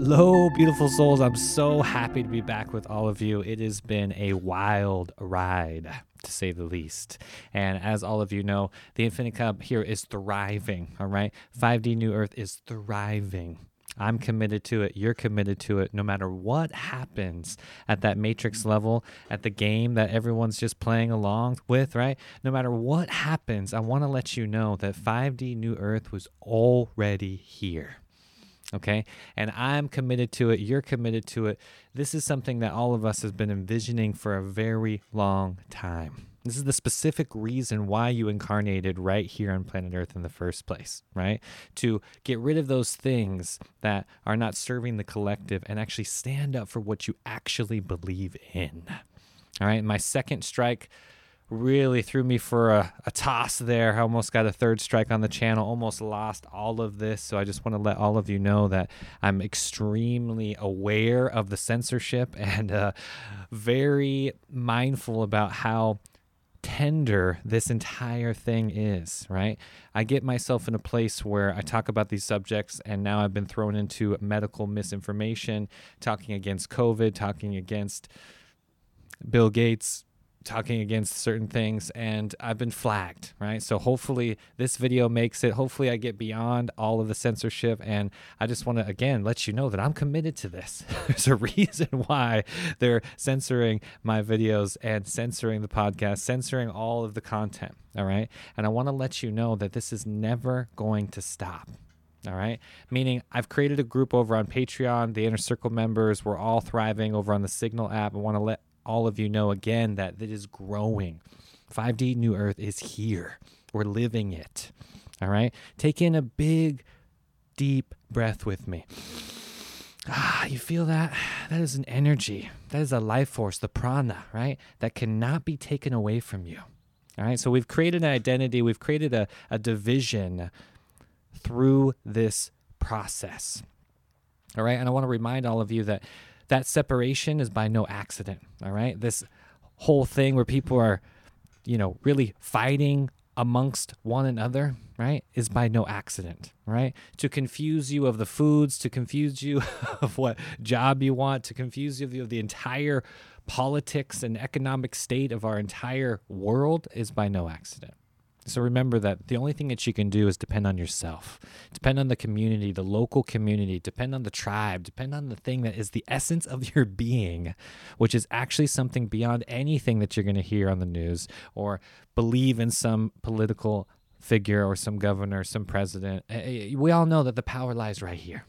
Hello, beautiful souls. I'm so happy to be back with all of you. It has been a wild ride, to say the least. And as all of you know, the Infinite Cup here is thriving, all right? 5D New Earth is thriving. I'm committed to it. You're committed to it. No matter what happens at that matrix level, at the game that everyone's just playing along with, right? No matter what happens, I want to let you know that 5D New Earth was already here. Okay. And I'm committed to it. You're committed to it. This is something that all of us has been envisioning for a very long time. This is the specific reason why you incarnated right here on planet Earth in the first place, right? To get rid of those things that are not serving the collective and actually stand up for what you actually believe in. All right. My second strike really threw me for a toss there. I almost got a third strike on the channel, almost lost all of this. So I just want to let all of you know that I'm extremely aware of the censorship and very mindful about how tender this entire thing is, right? I get myself in a place where I talk about these subjects and now I've been thrown into medical misinformation, talking against COVID, talking against Bill Gates, talking against certain things, and I've been flagged, right? So hopefully this video makes it. Hopefully I get beyond all of the censorship, and I just want to, again, let you know that I'm committed to this. There's a reason why they're censoring my videos and censoring the podcast, censoring all of the content, all right? And I want to let you know that this is never going to stop. All right. Meaning I've created a group over on Patreon. The Inner Circle members, we're all thriving over on the Signal app. I want to let all of you know again that it is growing. 5D New Earth is here. We're living it. All right. Take in a big, deep breath with me. You feel that? That is an energy. That is a life force, the prana, right? That cannot be taken away from you. All right. So we've created an identity. We've created a division through this process. All right. And I want to remind all of you that separation is by no accident, all right? This whole thing where people are, really fighting amongst one another, right, is by no accident, right? To confuse you of the foods, to confuse you of what job you want, to confuse you of the entire politics and economic state of our entire world is by no accident. So remember that the only thing that you can do is depend on yourself, depend on the community, the local community, depend on the tribe, depend on the thing that is the essence of your being, which is actually something beyond anything that you're going to hear on the news or believe in some political figure or some governor, some president. We all know that the power lies right here.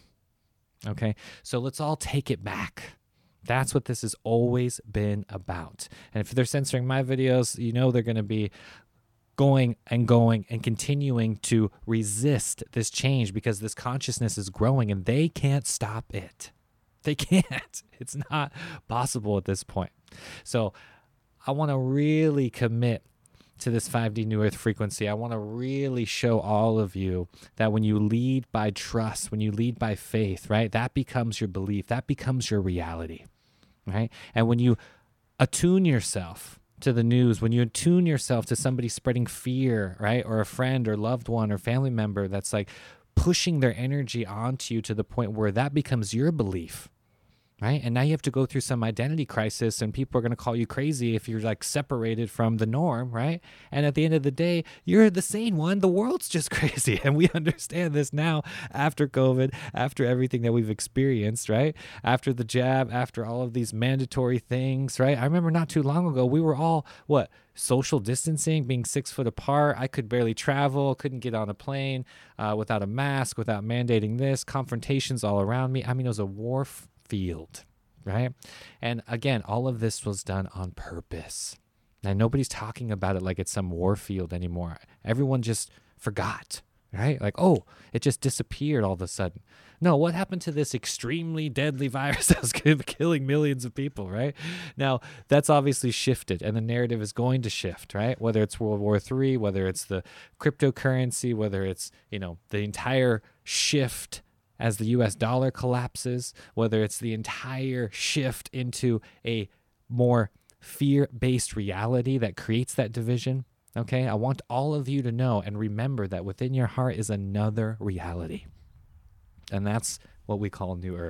Okay, so let's all take it back. That's what this has always been about. And if they're censoring my videos, they're going to be going and continuing to resist this change because this consciousness is growing and they can't stop it. They can't. It's not possible at this point. So I want to really commit to this 5D New Earth frequency. I want to really show all of you that when you lead by trust, when you lead by faith, right, that becomes your belief. That becomes your reality, right? And when you attune yourself to the news, when you attune yourself to somebody spreading fear, right, or a friend or loved one or family member that's like pushing their energy onto you to the point where that becomes your belief, right? And now you have to go through some identity crisis and people are going to call you crazy if you're like separated from the norm, right? And at the end of the day, you're the sane one. The world's just crazy. And we understand this now after COVID, after everything that we've experienced, right? After the jab, after all of these mandatory things, right? I remember not too long ago, we were all, social distancing, being 6 foot apart. I could barely travel, couldn't get on a plane without a mask, without mandating this, confrontations all around me. I mean, it was a war field, right? And again, all of this was done on purpose. And nobody's talking about it like it's some war field anymore. Everyone just forgot, right? Like, oh, it just disappeared all of a sudden. No, what happened to this extremely deadly virus that was killing millions of people, right? Now, that's obviously shifted, and the narrative is going to shift, right? Whether it's World War III, whether it's the cryptocurrency, whether it's, the entire shift as the US dollar collapses, whether it's the entire shift into a more fear-based reality that creates that division, okay? I want all of you to know and remember that within your heart is another reality. And that's what we call New Earth.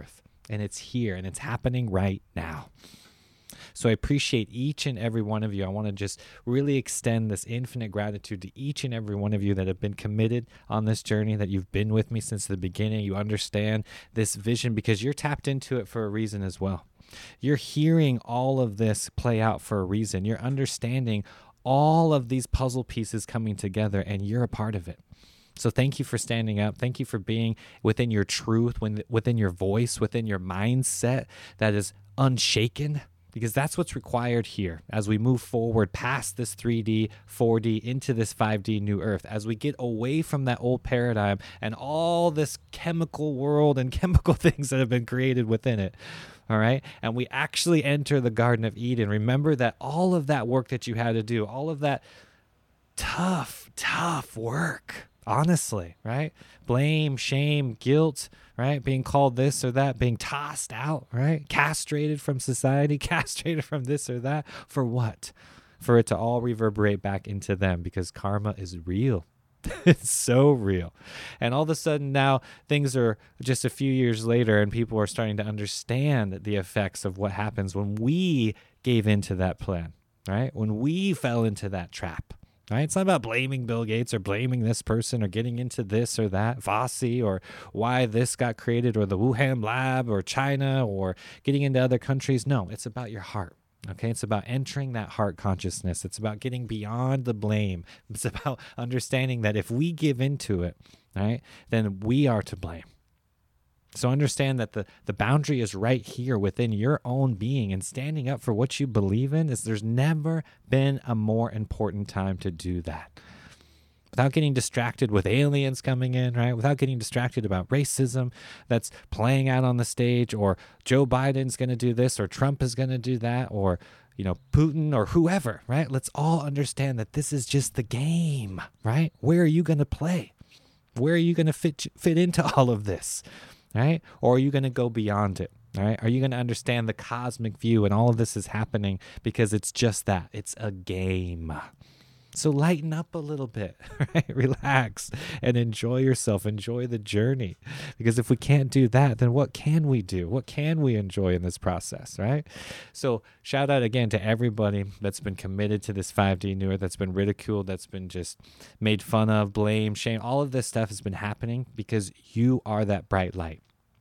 And it's here and it's happening right now. So I appreciate each and every one of you. I want to just really extend this infinite gratitude to each and every one of you that have been committed on this journey, that you've been with me since the beginning. You understand this vision because you're tapped into it for a reason as well. You're hearing all of this play out for a reason. You're understanding all of these puzzle pieces coming together, and you're a part of it. So thank you for standing up. Thank you for being within your truth, within your voice, within your mindset that is unshaken, because that's what's required here as we move forward past this 3D, 4D into this 5D new earth, as we get away from that old paradigm and all this chemical world and chemical things that have been created within it. All right. And we actually enter the Garden of Eden. Remember that all of that work that you had to do, all of that tough work, honestly, right? Blame, shame, guilt, right? Being called this or that, being tossed out, right? Castrated from society, castrated from this or that. For what? For it to all reverberate back into them, because karma is real. It's so real. And all of a sudden now things are just a few years later and people are starting to understand the effects of what happens when we gave into that plan, right? When we fell into that trap. Right? It's not about blaming Bill Gates or blaming this person or getting into this or that, Fosse, or why this got created, or the Wuhan lab, or China, or getting into other countries. No, it's about your heart. Okay, it's about entering that heart consciousness. It's about getting beyond the blame. It's about understanding that if we give into it, right, then we are to blame. So understand that the boundary is right here within your own being, and standing up for what you believe in there's never been a more important time to do that. Without getting distracted with aliens coming in, right? Without getting distracted about racism that's playing out on the stage, or Joe Biden's going to do this, or Trump is going to do that, or Putin, or whoever, right? Let's all understand that this is just the game, right? Where are you going to play? Where are you going to fit into all of this? Right? Or are you going to go beyond it? All right? Are you going to understand the cosmic view and all of this is happening because it's just that? It's a game. So lighten up a little bit, right? Relax and enjoy yourself. Enjoy the journey. Because if we can't do that, then what can we do? What can we enjoy in this process, right? So shout out again to everybody that's been committed to this 5D newer, that's been ridiculed, that's been just made fun of, blame, shame. All of this stuff has been happening because you are that bright light.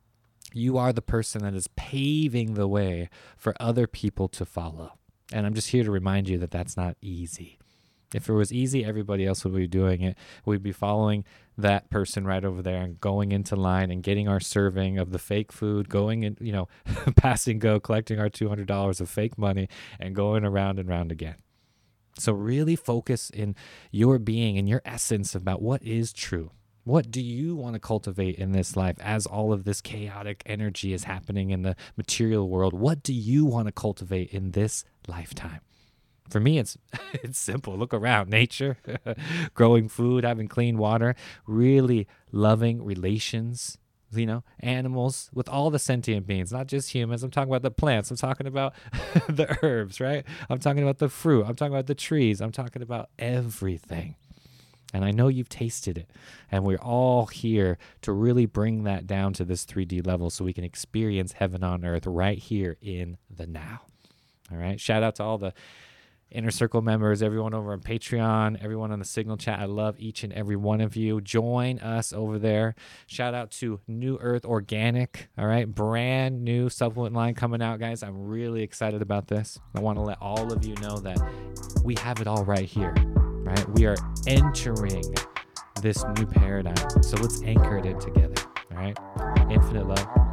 You are the person that is paving the way for other people to follow. And I'm just here to remind you that that's not easy. If it was easy, everybody else would be doing it. We'd be following that person right over there and going into line and getting our serving of the fake food, going in, passing go, collecting our $200 of fake money and going around and round again. So really focus in your being and your essence about what is true. What do you want to cultivate in this life as all of this chaotic energy is happening in the material world? What do you want to cultivate in this lifetime? For me, it's simple. Look around. Nature, growing food, having clean water, really loving relations, animals, with all the sentient beings, not just humans. I'm talking about the plants. I'm talking about the herbs, right? I'm talking about the fruit. I'm talking about the trees. I'm talking about everything. And I know you've tasted it. And we're all here to really bring that down to this 3D level so we can experience heaven on earth right here in the now. All right. Shout out to all the Inner Circle members, everyone over on Patreon, everyone on the Signal chat. I love each and every one of you. Join us over there. Shout out to New Earth Organic. All right. Brand new supplement line coming out, guys. I'm really excited about this. I want to let all of you know that we have it all right here. Right? We are entering this new paradigm. So let's anchor it in together. All right? Infinite love.